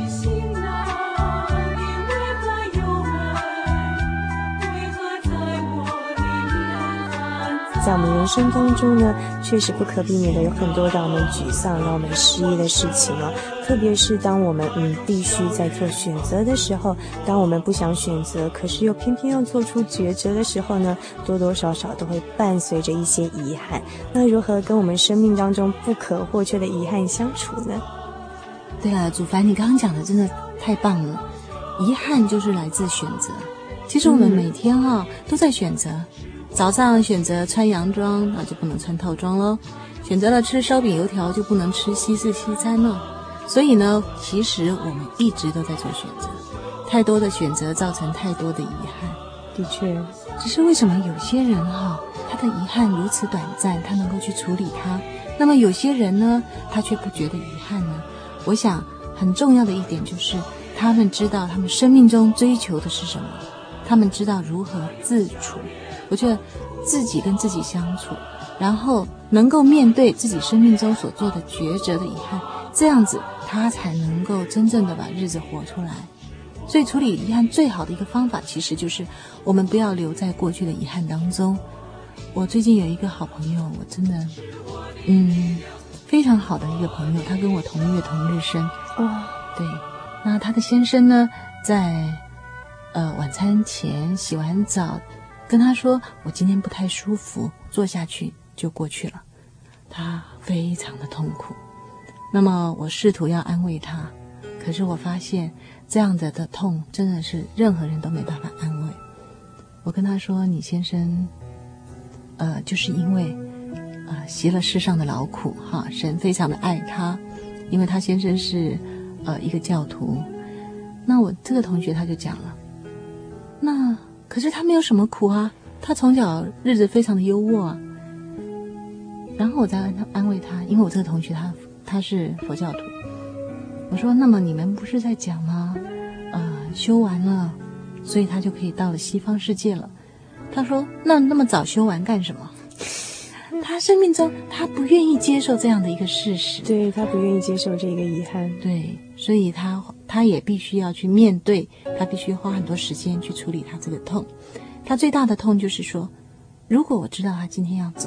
在我们人生当中呢，确实不可避免的有很多让我们沮丧、让我们失意的事情哦。特别是当我们嗯必须在做选择的时候，当我们不想选择，可是又偏偏要做出抉择的时候呢，多多少少都会伴随着一些遗憾。那如何跟我们生命当中不可或缺的遗憾相处呢？ 对啊，祖凡，你刚刚讲的真的太棒了。遗憾就是来自选择。其实我们每天啊、嗯、都在选择。早上选择穿洋装，那就不能穿套装咯；选择了吃烧饼油条，就不能吃西式西餐了。所以呢，其实我们一直都在做选择，太多的选择造成太多的遗憾。 的确， 只是为什么有些人哈、哦，他的遗憾如此短暂，他能够去处理它，那么有些人呢，他却不觉得遗憾呢？我想很重要的一点就是，他们知道他们生命中追求的是什么，他们知道如何自处。我觉得自己跟自己相处，然后能够面对自己生命中所做的抉择的遗憾，这样子他才能够真正的把日子活出来。所以处理遗憾最好的一个方法，其实就是我们不要留在过去的遗憾当中。我最近有一个好朋友，我真的嗯非常好的一个朋友，他跟我同月同日生。 哇， 对，那他的先生呢，在呃晚餐前洗完澡，跟他说我今天不太舒服，坐下去就过去了。他非常的痛苦。那么我试图要安慰他，可是我发现这样的的痛真的是任何人都没办法安慰。我跟他说，你先生呃就是因为呃习了世上的劳苦哈，神非常的爱他，因为他先生是呃一个教徒。那我这个同学他就讲了，那可是他没有什么苦啊，他从小日子非常的优渥啊。然后我再安慰他，因为我这个同学他他是佛教徒，我说那么你们不是在讲吗？呃，修完了，所以他就可以到了西方世界了。他说那那么早修完干什么？他生命中他不愿意接受这样的一个事实， 对，他不愿意接受这个遗憾， 对，所以他他也必须要去面对，他必须花很多时间去处理他这个痛。他最大的痛就是说，如果我知道他今天要走，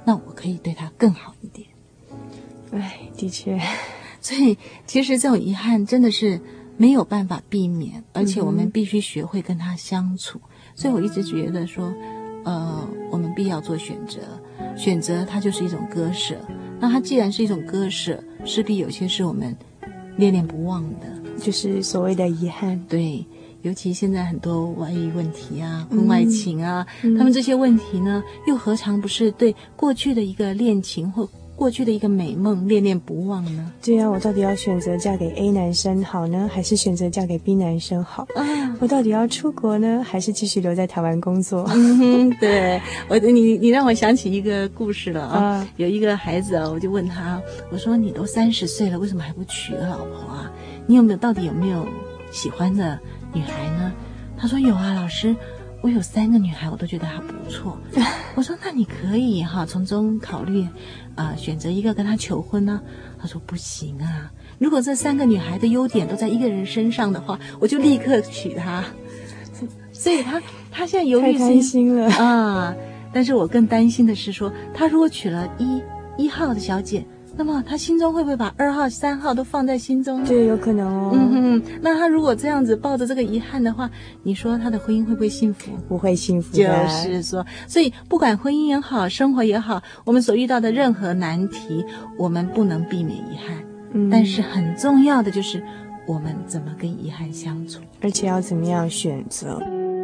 那我可以对他更好一点。 哎，的确， 所以其实这种遗憾真的是没有办法避免，而且我们必须学会跟他相处。嗯、所以我一直觉得说，呃，我们必要做选择，选择它就是一种割舍。那它既然是一种割舍，势必有些是我们恋恋不忘的， 就是所谓的遗憾。 对，尤其现在很多外遇问题啊、婚外情啊，嗯、他们这些问题呢，又何尝不是对过去的一个恋情或过去的一个美梦恋恋不忘呢？ 对啊，我到底要选择嫁给 A 男生好呢，还是选择嫁给 B 男生好？啊，我到底要出国呢，还是继续留在台湾工作？ 嗯哼，对，我你你让我想起一个故事了啊。啊有一个孩子啊，我就问他，我说你都三十岁了，为什么还不娶个老婆啊？你有没有到底有没有喜欢的女孩呢？他说有啊，老师。我有三个女孩，我都觉得她不错。我说那你可以哈，从中考虑，呃，选择一个跟她求婚呢、啊。他说不行啊，如果这三个女孩的优点都在一个人身上的话，我就立刻娶她。所以他他现在犹豫太担心了啊。但是我更担心的是说，他如果娶了一一号的小姐，那么他心中会不会把二号、三号都放在心中呢？ 对，有可能哦。 嗯哼，那他如果这样子抱着这个遗憾的话，你说他的婚姻会不会幸福？ 不会幸福的。 就是说，所以不管婚姻也好，生活也好，我们所遇到的任何难题，我们不能避免遗憾。嗯，但是很重要的就是我们怎么跟遗憾相处， 而且要怎么样选择。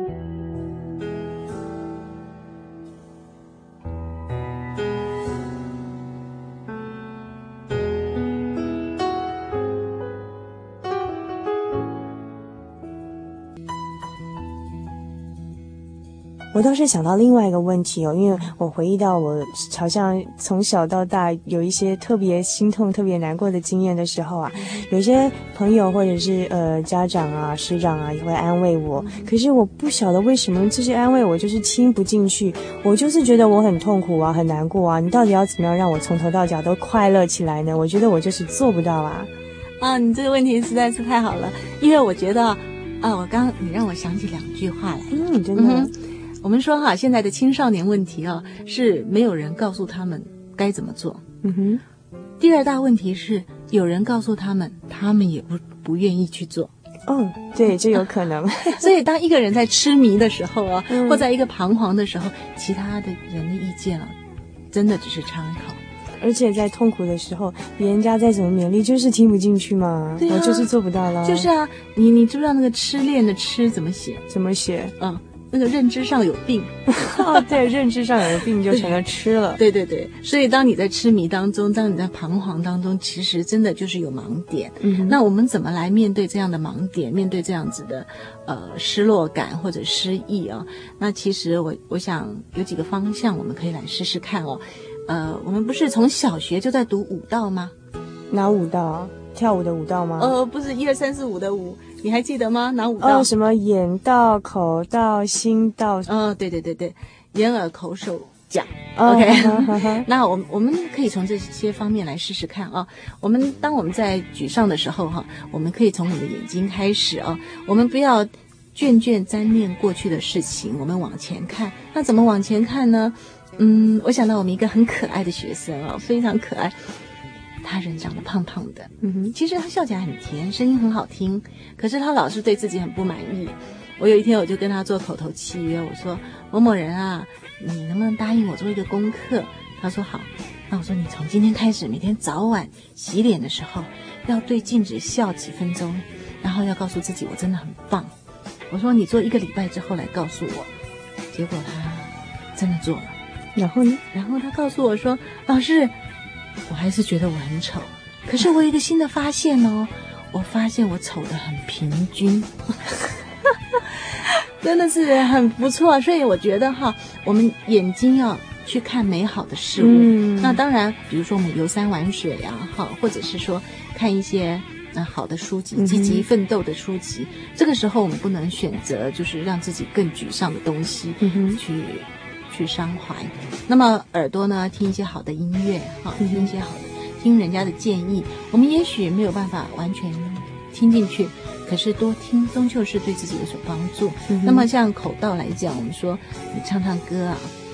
我倒是想到另外一个问题哦，因为我回忆到我好像从小到大有一些特别心痛、特别难过的经验的时候啊，有些朋友或者是呃家长啊、师长啊也会安慰我，可是我不晓得为什么这些安慰我就是听不进去，我就是觉得我很痛苦啊、很难过啊，你到底要怎么样让我从头到脚都快乐起来呢？我觉得我就是做不到啊。 啊，你这个问题实在是太好了，因为我觉得啊，我刚你让我想起两句话来， 嗯，真的。嗯我们说哈，现在的青少年问题啊，是没有人告诉他们该怎么做。 嗯哼。 第二大问题是，有人告诉他们，他们也不不愿意去做。 哦，对，这有可能。 所以，当一个人在痴迷的时候啊，嗯、或在一个彷徨的时候，其他的人的意见啊，真的只是参考。 而且在痛苦的时候，别人家再怎么勉励，就是听不进去嘛。 对啊， 我就是做不到了。 就是啊，你你知不知道那个痴恋的痴怎么写？ 怎么写？ 嗯。那个认知上有病哦，对，认知上有病就成了痴了。 对对对，所以当你在痴迷当中，当你在彷徨当中，其实真的就是有盲点。嗯，那我们怎么来面对这样的盲点，面对这样子的呃失落感或者失意啊？那其实我我想有几个方向我们可以来试试看哦。呃，我们不是从小学就在读舞蹈吗？ 哪舞蹈？跳舞的舞蹈吗？ 呃，不是一二三四五的舞。你还记得吗？哪五道？ 哦，什么眼道、口道、心道？ 哦，对对对对，眼耳口手脚。 哦、 OK， 呵呵呵那我我们可以从这些方面来试试看啊。我们当我们在沮丧的时候哈，我们可以从我们的眼睛开始啊。我们不要眷眷沾念过去的事情，我们往前看。那怎么往前看呢？嗯，我想到我们一个很可爱的学生啊，非常可爱。他人长得胖胖的，嗯哼，其实他笑起来很甜，声音很好听，可是他老是对自己很不满意。我有一天我就跟他做口头契约，我说某某人啊，你能不能答应我做一个功课？他说好。那我说你从今天开始，每天早晚洗脸的时候要对镜子笑几分钟，然后要告诉自己我真的很棒。我说你做一个礼拜之后来告诉我。结果他真的做了。 然后呢？ 然后他告诉我说，老师，我还是觉得我很丑，可是我有一个新的发现哦，我发现我丑得很平均，真的是很不错。所以我觉得哈，我们眼睛要去看美好的事物。嗯、那当然，比如说我们游山玩水啊，哈，或者是说看一些呃好的书籍，积极奋斗的书籍。嗯、这个时候我们不能选择就是让自己更沮丧的东西，嗯、去。去伤怀。那么耳朵呢，听一些好的音乐，好，听一些好的，听人家的建议。我们也许没有办法完全听进去，可是多听终究是对自己有所帮助。嗯、那么像口道来讲，我们说你唱唱歌啊，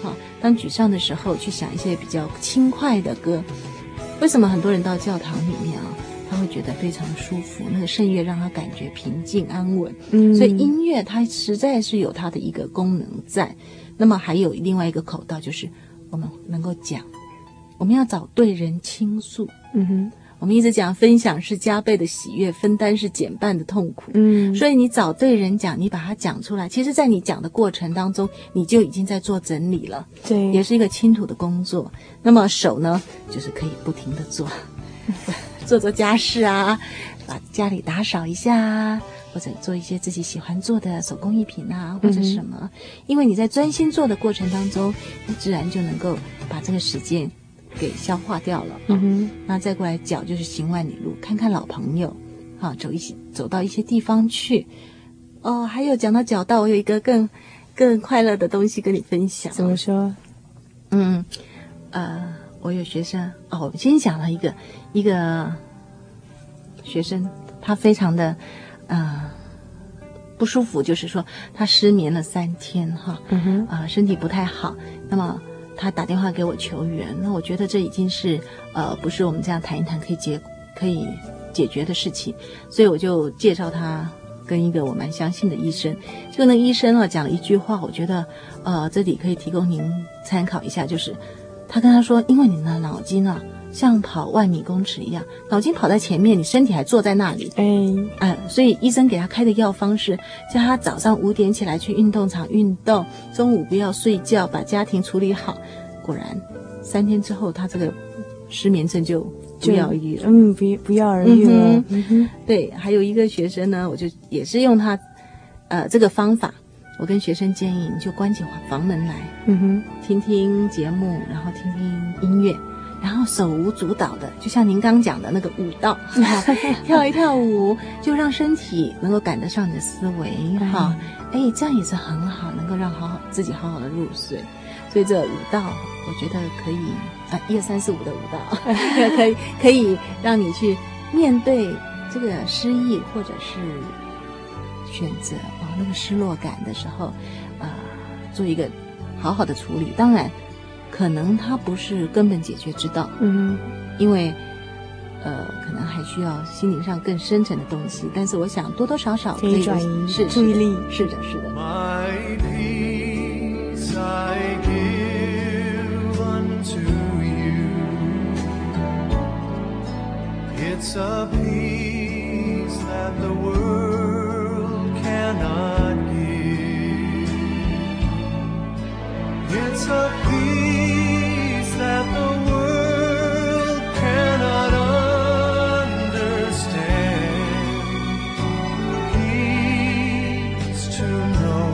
哈。当沮丧的时候，去想一些比较轻快的歌。为什么很多人到教堂里面啊，他会觉得非常舒服？那个圣乐让他感觉平静安稳。嗯，所以音乐它实在是有它的一个功能在。那么还有另外一个口道，就是我们能够讲，我们要找对人倾诉。嗯哼。我们一直讲分享是加倍的喜悦，分担是减半的痛苦。嗯，所以你找对人讲，你把它讲出来，其实在你讲的过程当中，你就已经在做整理了。对，也是一个倾吐的工作。那么手呢，就是可以不停的做，做做家事啊，把家里打扫一下啊，或者做一些自己喜欢做的手工艺品啊，或者什么。嗯、因为你在专心做的过程当中，你自然就能够把这个时间给消化掉了。嗯哼，那再过来脚就是行万里路，看看老朋友，好走一些走到一些地方去。哦，还有讲到脚道，我有一个更更快乐的东西跟你分享。 怎么说？ 嗯，呃，我有学生哦，我先讲了一个一个学生，他非常的呃不舒服，就是说他失眠了三天哈，嗯哼，啊、呃、身体不太好，那么。他打电话给我求援，那我觉得这已经是呃不是我们这样谈一谈可以解可以解决的事情，所以我就介绍他跟一个我蛮相信的医生。就那个医生啊讲了一句话，我觉得呃这里可以提供您参考一下，就是他跟他说，因为你的脑筋啊像跑万米公尺一样，脑筋跑在前面，你身体还坐在那里。嗯，呃，所以医生给他开的药方是叫他早上五点起来去运动场运动，中午不要睡觉，把家庭处理好。果然，三天之后，他这个失眠症就不药而愈了。 嗯，不不药而愈了。嗯嗯哼，对，还有一个学生呢，我就也是用他呃这个方法，我跟学生建议，你就关起房门来，嗯哼，听听节目，然后听听音乐。然后手舞足蹈的，就像您刚讲的那个舞蹈，跳一跳舞，就让身体能够赶得上你的思维哈。哎，这样也是很好，能够让好好自己好好的入睡。所以这舞蹈，我觉得可以啊，一二三四五的舞蹈，可以可以让你去面对这个失意或者是选择哦那个失落感的时候，啊、呃，做一个好好的处理。当然。可能它不是根本解决之道，嗯，因为，呃，可能还需要心灵上更深层的东西。但是我想多多少少可以转移注意力， 是的，是的。 My peace I give unto you. It's a peace that the world cannot give. It's a peace.That the world cannot understand. Peace to know,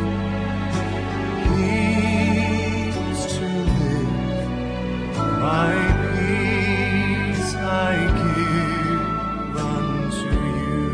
peace to live. My peace I give unto you.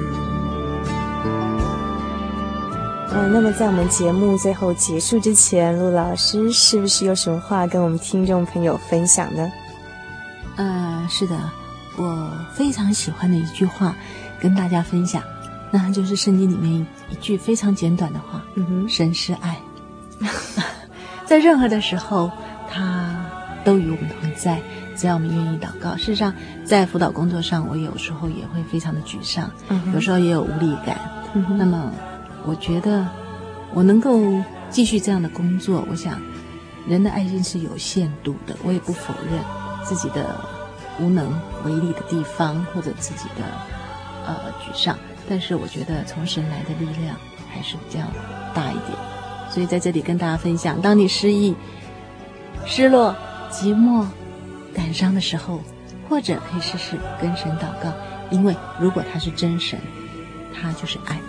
呃，那么在我们节目最后结束之前，陆老师是不是有什么话跟我们听众朋友分享呢？ 呃，是的，我非常喜欢的一句话跟大家分享，那就是圣经里面一句非常简短的话，嗯哼，神是爱。在任何的时候，他都与我们同在，只要我们愿意祷告。事实上，在辅导工作上，我有时候也会非常的沮丧，嗯、有时候也有无力感。嗯、那么我觉得我能够继续这样的工作，我想人的爱心是有限度的，我也不否认自己的无能为力的地方，或者自己的呃沮丧，但是我觉得从神来的力量还是比较大一点。所以在这里跟大家分享，当你失意、失落、寂寞、感伤的时候，或者可以试试跟神祷告，因为如果他是真神，他就是爱。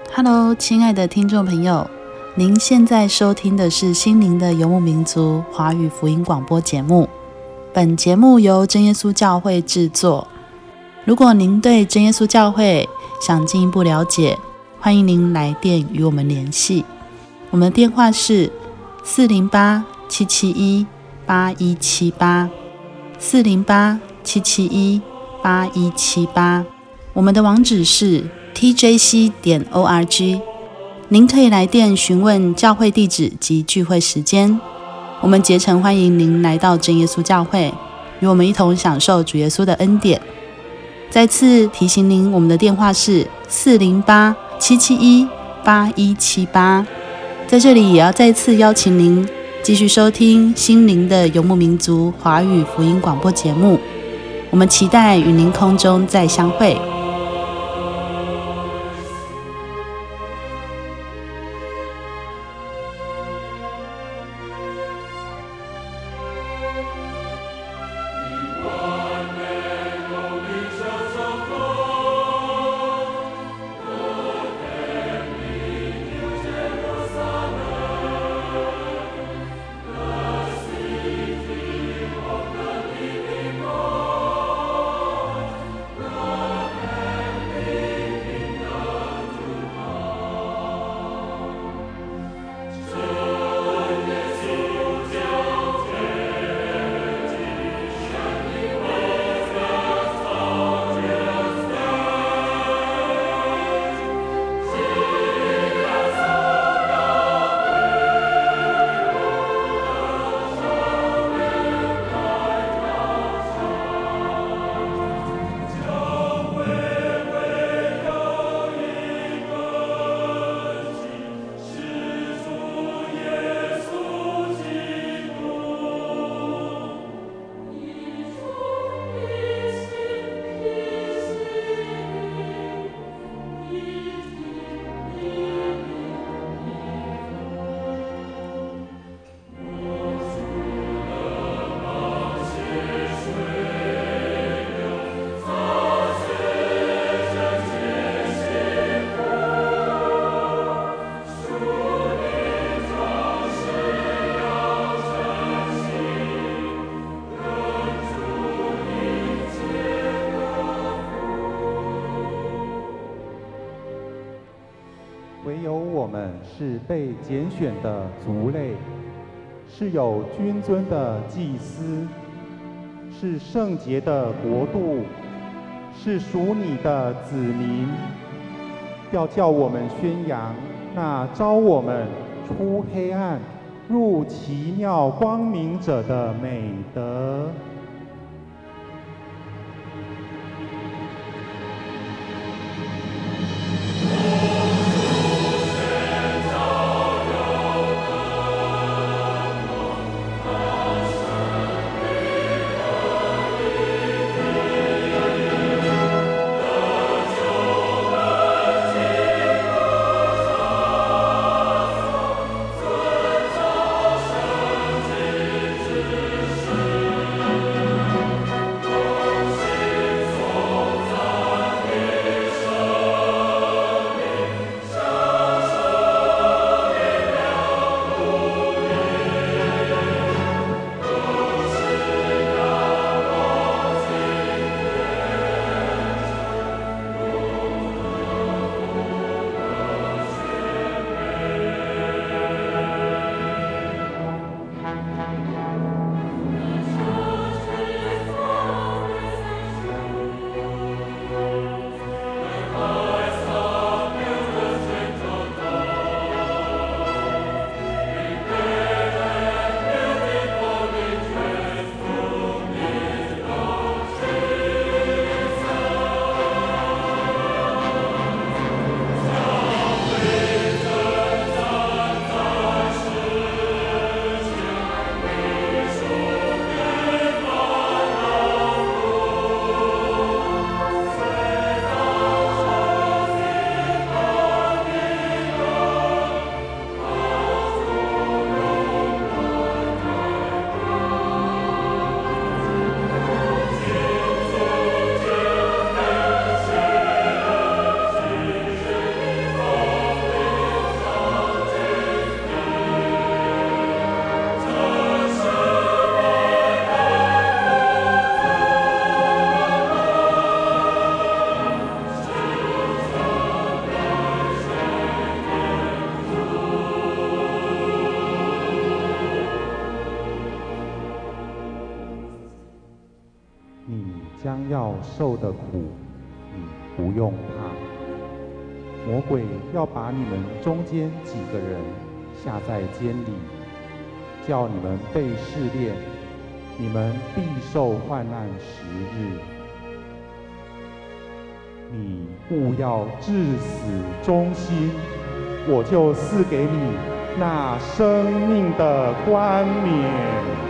Hello， 亲爱的听众朋友，您现在收听的是心灵的游牧民族华语福音广播节目。本节目由真耶稣教会制作。如果您对真耶稣教会想进一步了解，欢迎您来电与我们联系。我们的电话是四零八七七一八一七八四零八七七一八一七八。我们的网址是 T J C 点 O R G。 您可以来电询问教会地址及聚会时间。我们竭诚欢迎您来到真耶稣教会，与我们一同享受主耶稣的恩典。再次提醒您，我们的电话是四零八七七一八一七八。在这里也要再次邀请您继续收听心灵的游牧民族华语福音广播节目。我们期待与您空中再相会。 唯有我们是被拣选的族类，是有君尊的祭司，是圣洁的国度，是属你的子民。要叫我们宣扬那召我们出黑暗入奇妙光明者的美德。 要受的苦，你不用怕。魔鬼要把你们中间几个人下在监里，叫你们被试炼，你们必受患难十日。你务要至死忠心，我就赐给你那生命的冠冕。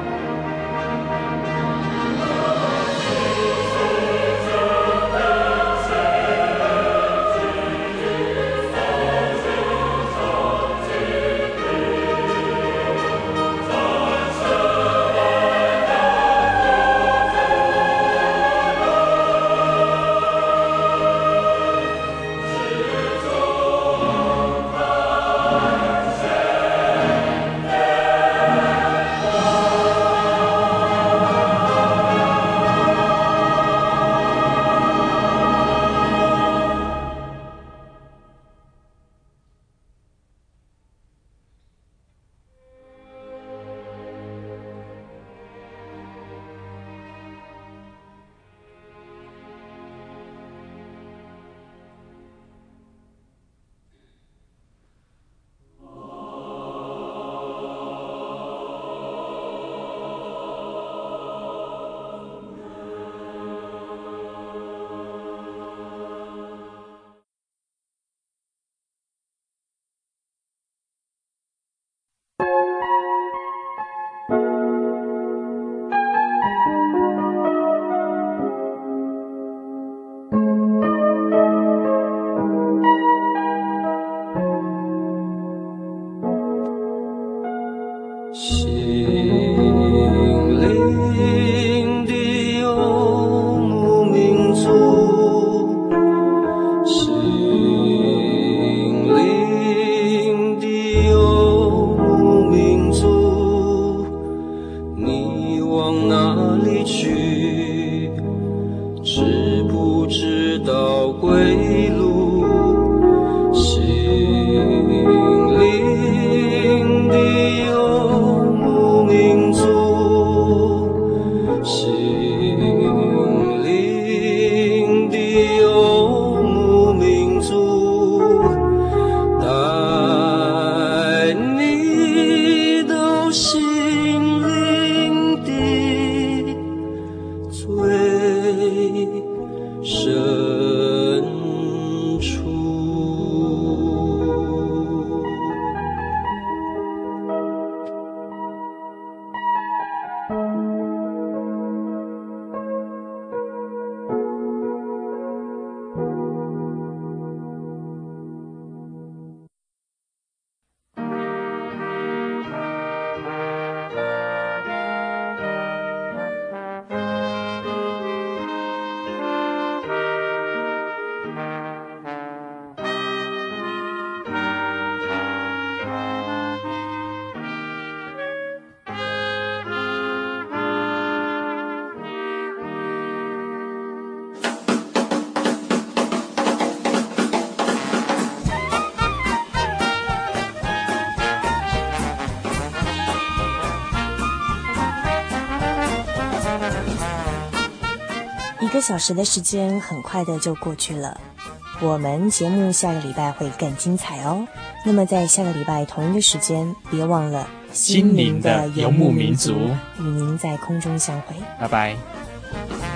一个小时的时间很快的就过去了，我们节目下个礼拜会更精彩哦。那么在下个礼拜同一个时间，别忘了心灵的游牧民族， 与您在空中相会， 拜拜。